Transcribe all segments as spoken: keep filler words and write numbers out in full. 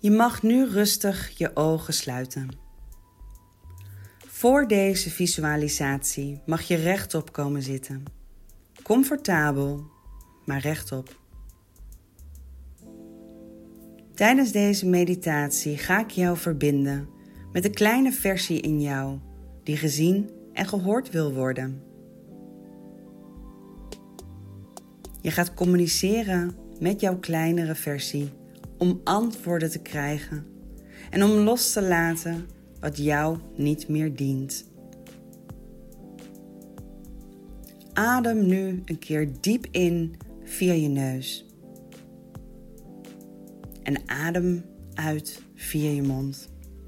Je mag nu rustig je ogen sluiten. Voor deze visualisatie mag je rechtop komen zitten. Comfortabel, maar rechtop. Tijdens deze meditatie ga ik jou verbinden met de kleine versie in jou die gezien en gehoord wil worden. Je gaat communiceren met jouw kleinere versie om antwoorden te krijgen en om los te laten wat jou niet meer dient. Adem nu een keer diep in via je neus. En adem uit via je mond.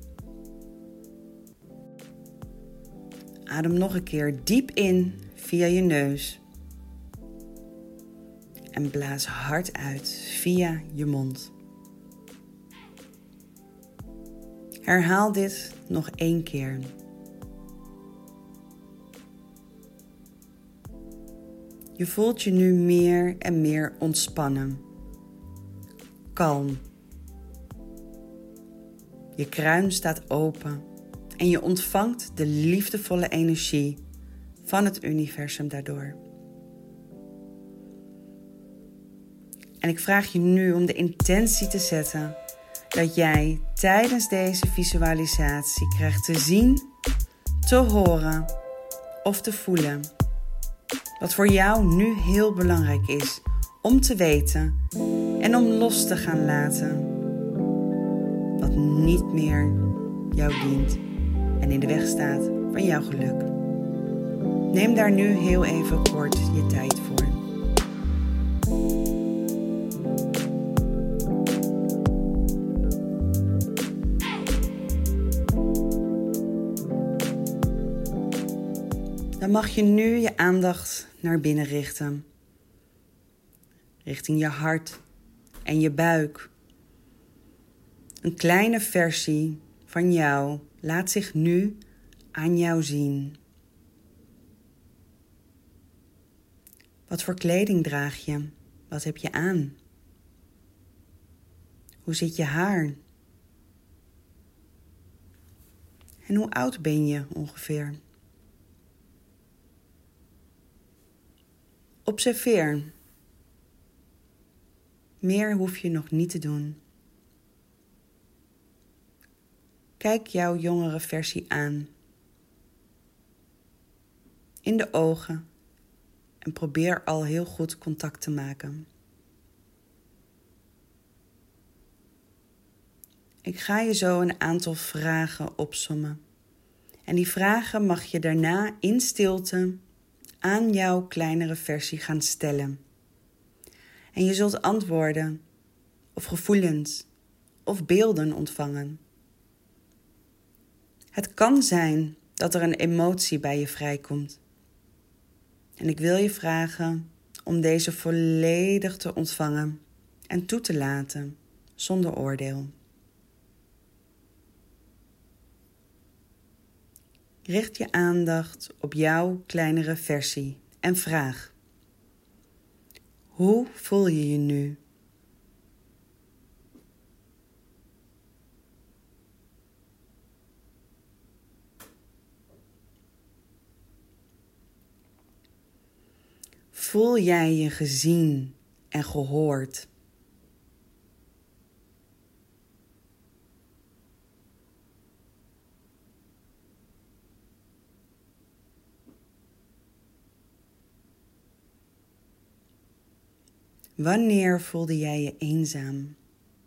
Adem nog een keer diep in via je neus. En blaas hard uit via je mond. Herhaal dit nog één keer. Je voelt je nu meer en meer ontspannen. Kalm. Je kruin staat open en je ontvangt de liefdevolle energie van het universum daardoor. En ik vraag je nu om de intentie te zetten dat jij tijdens deze visualisatie krijgt te zien, te horen of te voelen wat voor jou nu heel belangrijk is om te weten en om los te gaan laten wat niet meer jou dient en in de weg staat van jouw geluk. Neem daar nu heel even kort je tijd voor. Dan mag je nu je aandacht naar binnen richten. Richting je hart en je buik. Een kleine versie van jou laat zich nu aan jou zien. Wat voor kleding draag je? Wat heb je aan? Hoe zit je haar? En hoe oud ben je ongeveer? Observeer. Meer hoef je nog niet te doen. Kijk jouw jongere versie aan. In de ogen. En probeer al heel goed contact te maken. Ik ga je zo een aantal vragen opsommen. En die vragen mag je daarna in stilte aan jouw kleinere versie gaan stellen. En je zult antwoorden of gevoelens of beelden ontvangen. Het kan zijn dat er een emotie bij je vrijkomt. En ik wil je vragen om deze volledig te ontvangen en toe te laten, zonder oordeel. Richt je aandacht op jouw kleinere versie en vraag: hoe voel je je nu? Voel jij je gezien en gehoord? Wanneer voelde jij je eenzaam?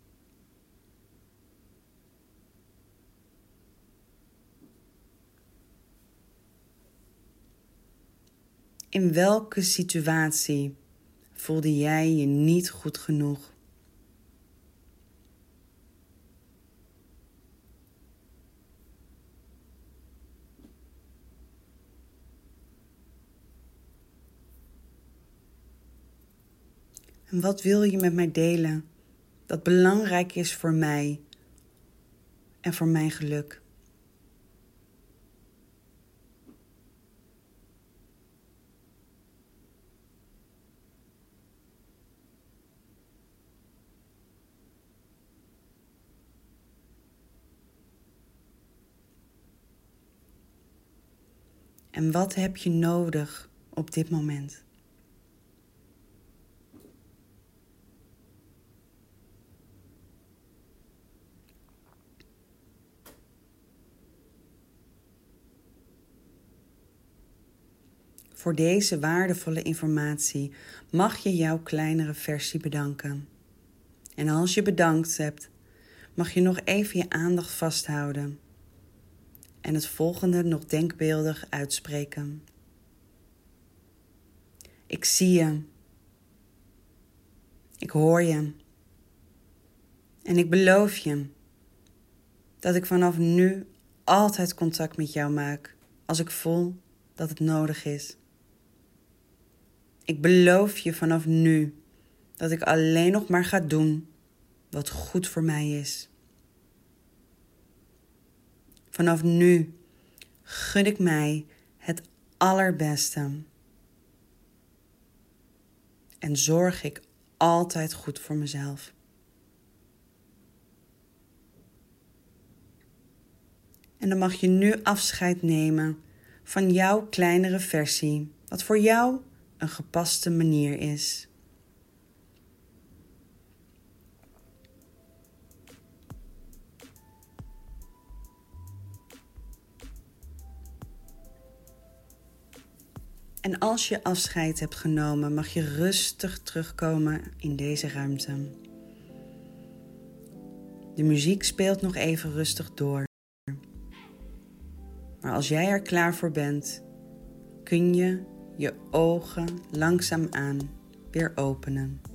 In welke situatie voelde jij je niet goed genoeg? En wat wil je met mij delen dat belangrijk is voor mij en voor mijn geluk? En wat heb je nodig op dit moment? Voor deze waardevolle informatie mag je jouw kleinere versie bedanken. En als je bedankt hebt, mag je nog even je aandacht vasthouden en het volgende nog denkbeeldig uitspreken. Ik zie je. Ik hoor je. En ik beloof je dat ik vanaf nu altijd contact met jou maak als ik voel dat het nodig is. Ik beloof je vanaf nu dat ik alleen nog maar ga doen wat goed voor mij is. Vanaf nu gun ik mij het allerbeste. En zorg ik altijd goed voor mezelf. En dan mag je nu afscheid nemen van jouw kleinere versie, wat voor jou een gepaste manier is. En als je afscheid hebt genomen, mag je rustig terugkomen in deze ruimte. De muziek speelt nog even rustig door. Maar als jij er klaar voor bent, kun je je ogen langzaamaan weer openen.